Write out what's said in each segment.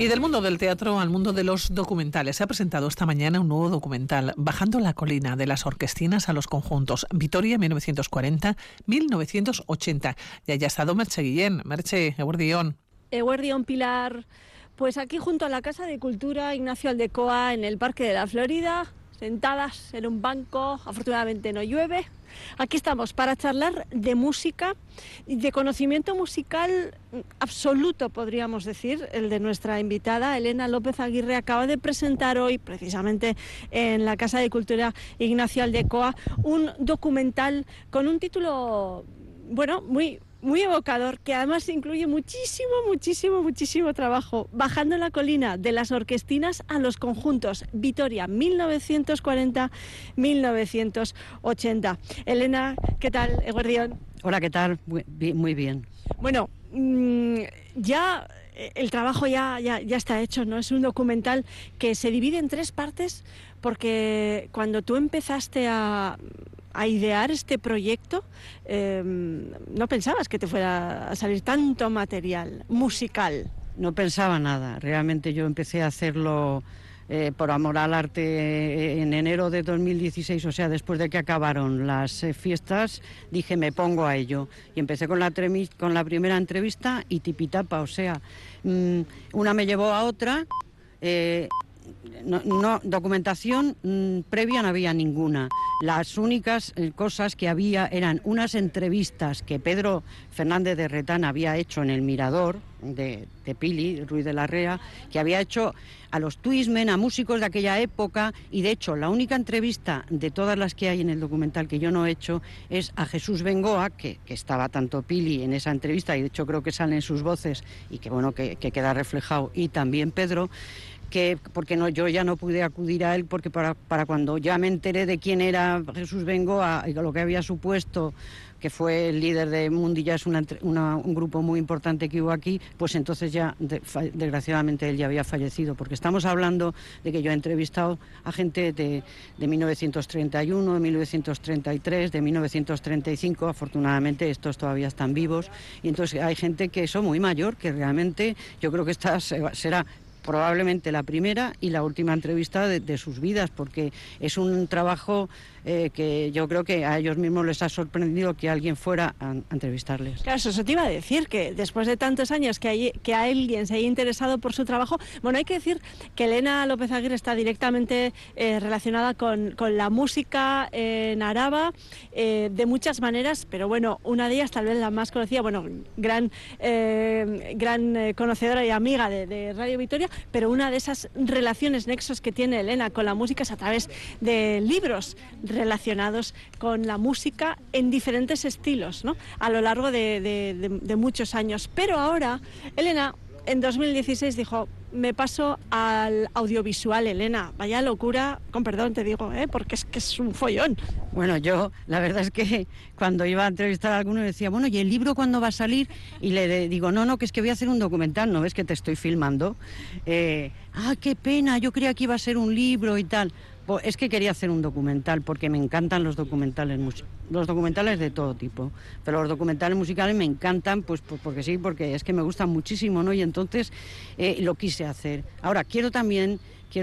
Y del mundo del teatro al mundo de los documentales. Se ha presentado esta mañana un nuevo documental, Bajando la colina, de las orquestinas a los conjuntos. Vitoria, 1940-1980. Y allá ha estado Merche Guillén. Merche, eguerdión. Eguerdión, Pilar. Pues aquí junto a la Casa de Cultura Ignacio Aldecoa, en el Parque de la Florida, sentadas en un banco, afortunadamente no llueve. Aquí estamos para charlar de música, de conocimiento musical absoluto, podríamos decir, el de nuestra invitada, Elena López Aguirre. Acaba de presentar hoy, precisamente en la Casa de Cultura Ignacio Aldecoa, un documental con un título, bueno, muy evocador, que además incluye muchísimo trabajo. Bajando la colina, de las orquestinas a los conjuntos. Vitoria, 1940-1980. Elena, ¿qué tal? Eguerdión. Hola, ¿qué tal? Muy bien. Bueno, ya el trabajo ya está hecho, ¿no? Es un documental que se divide en 3 partes, porque cuando tú empezaste a idear este proyecto, no pensabas que te fuera a salir tanto material musical. No pensaba nada, realmente yo empecé a hacerlo por amor al arte en enero de 2016, o sea, después de que acabaron las fiestas, dije me pongo a ello. Y empecé con la primera entrevista y tipitapa, o sea, una me llevó a otra. No, documentación previa no había ninguna. Las únicas cosas que había eran unas entrevistas que Pedro Fernández de Retán había hecho en el Mirador de Pili, Ruiz de la Rea, que había hecho a los Twismen, a músicos de aquella época, y de hecho la única entrevista de todas las que hay en el documental que yo no he hecho es a Jesús Bengoa, que estaba tanto Pili en esa entrevista, y de hecho creo que salen sus voces y que bueno, que queda reflejado, y también Pedro, porque yo ya no pude acudir a él, porque para cuando ya me enteré de quién era Jesús Bengoa y lo que había supuesto, que fue el líder de Mundilla, es un grupo muy importante que hubo aquí, pues entonces ya, desgraciadamente, él ya había fallecido, porque estamos hablando de que yo he entrevistado a gente de 1931, de 1933, de 1935, afortunadamente estos todavía están vivos, y entonces hay gente que es muy mayor, que realmente yo creo que esta será probablemente la primera y la última entrevista de sus vidas, porque es un trabajo que yo creo que a ellos mismos les ha sorprendido que alguien fuera a entrevistarles. Claro, eso te iba a decir, que después de tantos años que alguien se haya interesado por su trabajo, bueno, hay que decir que Elena López Aguirre está directamente relacionada con la música en Araba, de muchas maneras, pero bueno, una de ellas, tal vez la más conocida, bueno, gran conocedora y amiga de Radio Vitoria, pero una de esas relaciones, nexos que tiene Elena con la música es a través de libros relacionados con la música en diferentes estilos, ¿no? A lo largo de muchos años. Pero ahora, Elena, en 2016 dijo, me paso al audiovisual. Elena, vaya locura, con perdón te digo, porque es que es un follón. Bueno, yo la verdad es que cuando iba a entrevistar a alguno decía, bueno, ¿y el libro cuándo va a salir? Y le digo, no, que es que voy a hacer un documental, ¿no ves que te estoy filmando? Qué pena, yo creía que iba a ser un libro y tal. Pues es que quería hacer un documental porque me encantan los documentales de todo tipo, pero los documentales musicales me encantan, pues porque sí, porque es que me gustan muchísimo, ¿no? Y entonces lo quise hacer. Ahora quiero también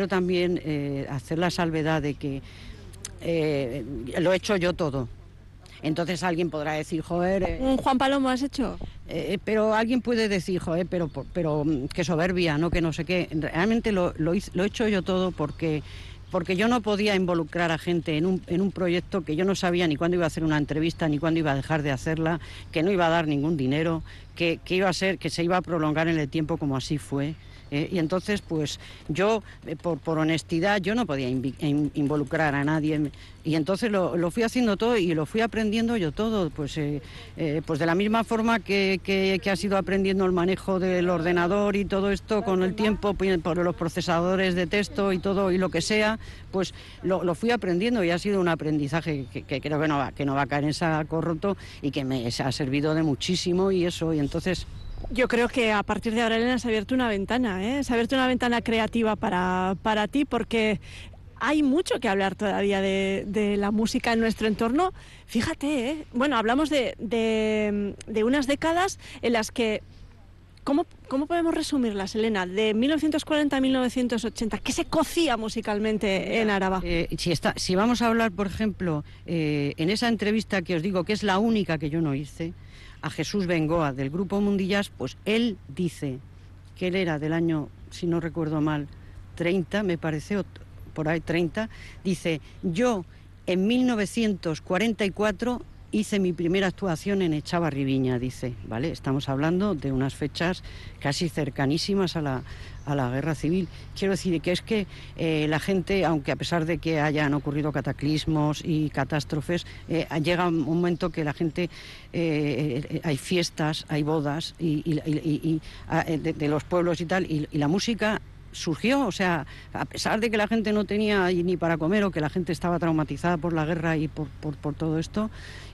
hacer la salvedad de que lo he hecho yo todo. Entonces alguien podrá decir, joder... Juan Palomo has hecho. Pero alguien puede decir, joder, pero qué soberbia, ¿no? Que no sé qué. Realmente lo he hecho yo todo porque yo no podía involucrar a gente en un proyecto que yo no sabía ni cuándo iba a hacer una entrevista, ni cuándo iba a dejar de hacerla, que no iba a dar ningún dinero, que iba a ser, que se iba a prolongar en el tiempo, como así fue. Y entonces, pues yo, por honestidad, yo no podía involucrar a nadie. Y entonces lo fui haciendo todo y lo fui aprendiendo yo todo. Pues de la misma forma que has ido aprendiendo el manejo del ordenador y todo esto con el tiempo, por los procesadores de texto y todo y lo que sea, pues lo fui aprendiendo y ha sido un aprendizaje que creo que no va a caer en saco roto y que me ha servido de muchísimo y eso. Y entonces... Yo creo que a partir de ahora, Elena, se ha abierto una ventana, se ha abierto una ventana creativa para ti, porque hay mucho que hablar todavía de la música en nuestro entorno. Fíjate, bueno, hablamos de unas décadas en las que ¿Cómo podemos resumirlas, Elena? De 1940 a 1980, ¿qué se cocía musicalmente en Araba? Si vamos a hablar, por ejemplo, en esa entrevista que os digo, que es la única que yo no hice, a Jesús Bengoa, del Grupo Mundillas, pues él dice que él era del año, si no recuerdo mal, 30, me parece, o por ahí 30, dice, yo en 1944 hice mi primera actuación en Echavarribiña, dice, ¿vale? Estamos hablando de unas fechas casi cercanísimas a la guerra civil. Quiero decir que es que la gente, aunque a pesar de que hayan ocurrido cataclismos y catástrofes, llega un momento que la gente, hay fiestas, hay bodas de los pueblos y tal, y la música surgió, o sea, a pesar de que la gente no tenía ni para comer o que la gente estaba traumatizada por la guerra y por todo esto,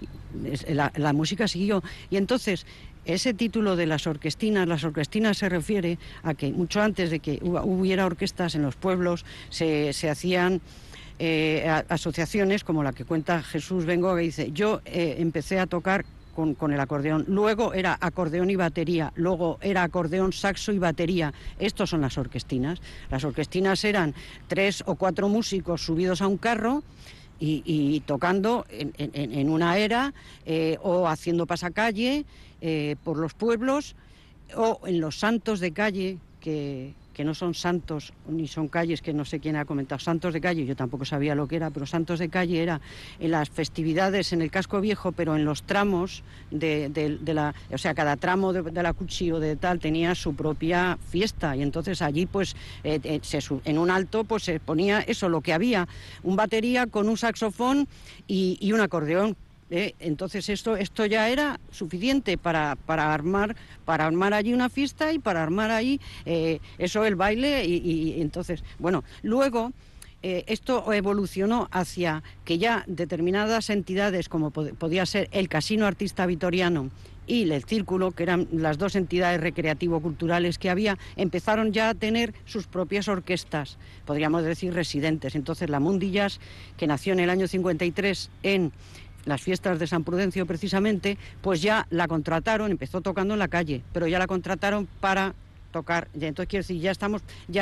la música siguió. Y entonces, ese título de las orquestinas se refiere a que mucho antes de que hubiera orquestas en los pueblos, se hacían asociaciones como la que cuenta Jesús Bengoa, que dice, yo empecé a tocar con el acordeón, luego era acordeón y batería, luego era acordeón, saxo y batería. Estos son las orquestinas. Las orquestinas eran 3 o 4 músicos subidos a un carro y tocando en una era o haciendo pasacalle por los pueblos o en los santos de calle que no son santos ni son calles, que no sé quién ha comentado, santos de calle, yo tampoco sabía lo que era, pero santos de calle era en las festividades en el casco viejo, pero en los tramos o sea, cada tramo de la Cuchillo de tal tenía su propia fiesta, y entonces allí pues en un alto pues se ponía eso, lo que había, un batería con un saxofón y un acordeón. Entonces esto ya era suficiente para armar allí una fiesta y para armar ahí el baile y entonces, bueno, luego esto evolucionó hacia que ya determinadas entidades como podía ser el Casino Artista Vitoriano y el Círculo, que eran las dos entidades recreativo-culturales que había, empezaron ya a tener sus propias orquestas, podríamos decir residentes. Entonces la Mundillas, que nació en el año 53 en las fiestas de San Prudencio precisamente, pues ya la contrataron, empezó tocando en la calle, pero ya la contrataron para tocar, entonces quiero decir, ya estamos,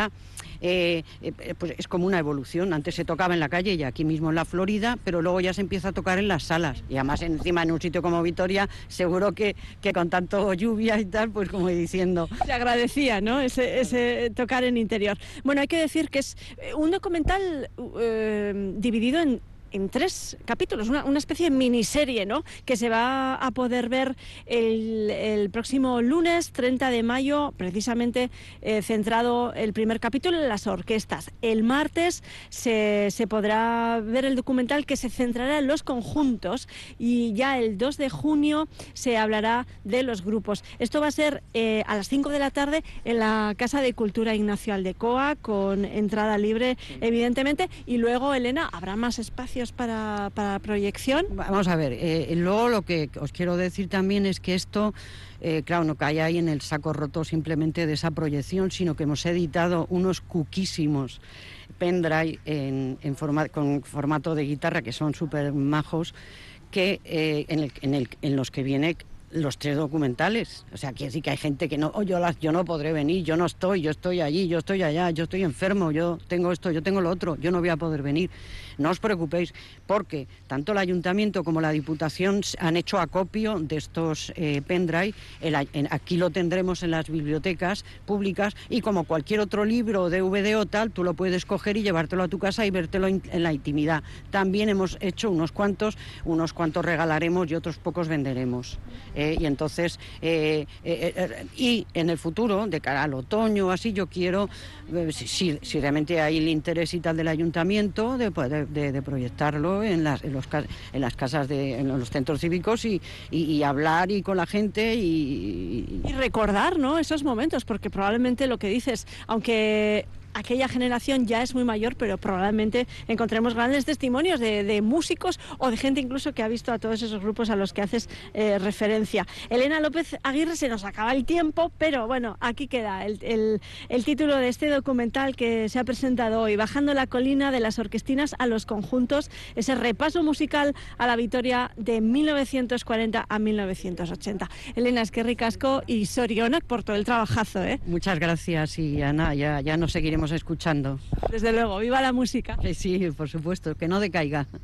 pues es como una evolución. Antes se tocaba en la calle y aquí mismo en la Florida, pero luego ya se empieza a tocar en las salas, y además encima en un sitio como Vitoria, seguro que con tanto lluvia y tal, pues como diciendo... Se agradecía, ¿no?, ese tocar en interior. Bueno, hay que decir que es un documental dividido en 3 capítulos, una especie de miniserie, ¿no?, que se va a poder ver el próximo lunes 30 de mayo, precisamente centrado el primer capítulo en las orquestas. El martes se podrá ver el documental que se centrará en los conjuntos, y ya el 2 de junio se hablará de los grupos. Esto va a ser a las 5 de la tarde en la Casa de Cultura Ignacio Aldecoa, con entrada libre, evidentemente, y luego, Elena, habrá más espacios para proyección. Vamos a ver, luego lo que os quiero decir también es que esto, claro, no cae ahí en el saco roto simplemente de esa proyección, sino que hemos editado unos cuquísimos pendrive con formato de guitarra, que son súper majos, que en los que viene los 3 documentales. O sea, quiere decir que hay gente que no, yo no podré venir, yo no estoy, yo estoy allí, yo estoy allá, yo estoy enfermo, yo tengo esto, yo tengo lo otro, yo no voy a poder venir. No os preocupéis, porque tanto el Ayuntamiento como la Diputación han hecho acopio de estos pendrive. Aquí lo tendremos en las bibliotecas públicas, y como cualquier otro libro, DVD o tal, tú lo puedes coger y llevártelo a tu casa y vértelo en la intimidad. También hemos hecho unos cuantos regalaremos y otros pocos venderemos. Y entonces, y en el futuro, de cara al otoño, así, yo quiero, si realmente hay el interés y tal del Ayuntamiento, de proyectarlo en las casas, en los centros cívicos, y hablar y con la gente y recordar, ¿no?, esos momentos, porque probablemente lo que dices, aunque aquella generación ya es muy mayor, pero probablemente encontremos grandes testimonios de músicos o de gente incluso que ha visto a todos esos grupos a los que haces referencia. Elena López Aguirre, se nos acaba el tiempo, pero bueno, aquí queda el título de este documental que se ha presentado hoy, Bajando la colina de las orquestinas a los conjuntos, ese repaso musical a la Vitoria de 1940 a 1980. Elena, eskerrik asko y sorionak por todo el trabajazo, ¿eh? Muchas gracias y Ana, ya nos seguiremos escuchando. Desde luego, viva la música. Sí, por supuesto, que no decaiga.